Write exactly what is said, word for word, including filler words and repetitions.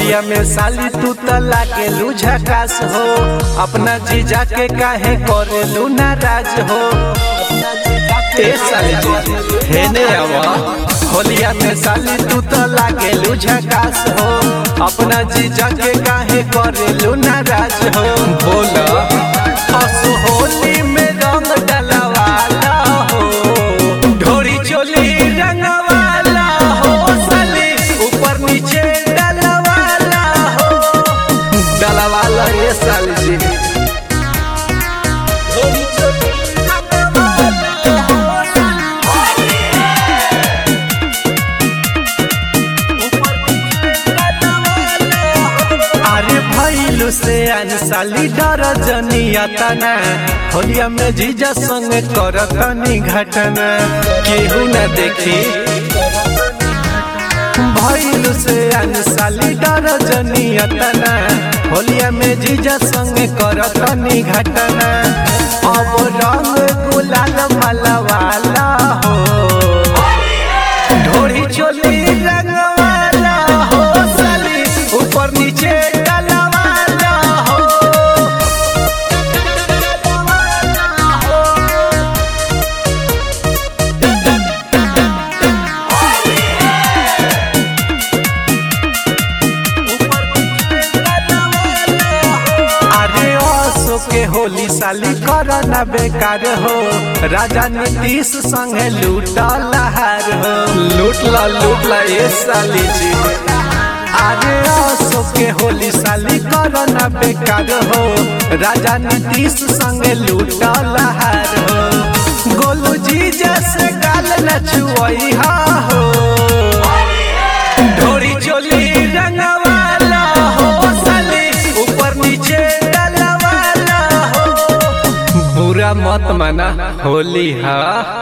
होलिया में साली तू त लागे लू झकास हो, अपना जीजा के काहे करे लू नाराज हो। ए साली जी हेने आवा, होलिया में साली तू त लागे लू झकास हो, अपना जीजा के काहे करे लू नाराज हो। बोला असो होली में रंग डलवाला हो, ढोरी चोली रंगवाला हो, साली ऊपर नीचे डलवाला हो, डलवाला ये साली जी। ढोरी चोली रंगवाला हो, अरे भैलू से अनसाली डर जनिया तना, होलिया में जीजा संग करतनी घटना, केहू न देखी। भैलू से अनसाली डर जनिया तना, होलिया में जीजा संग करतनी घटना, अब रंग गुलाल मलवाला हो, ढोरी चोली रंगवाला हो, साली ऊपर नीचे डलवाला हो। अरे ओसो के होली साली करना बेकार हो, राजा नीतीश संगे लूटा लहार हो, लूटला लूटला ये साली जी। अरे ओसो के होली साली करना बेकार हो, राजा नीतीश संगे लूटा लहार हो, गोलू जी जैसे गाल न छुइहा हो, ढोरी चोली रंगवाला हो, साली ऊपर नीचे डलवाला हो। बुरा मत मना होली हा।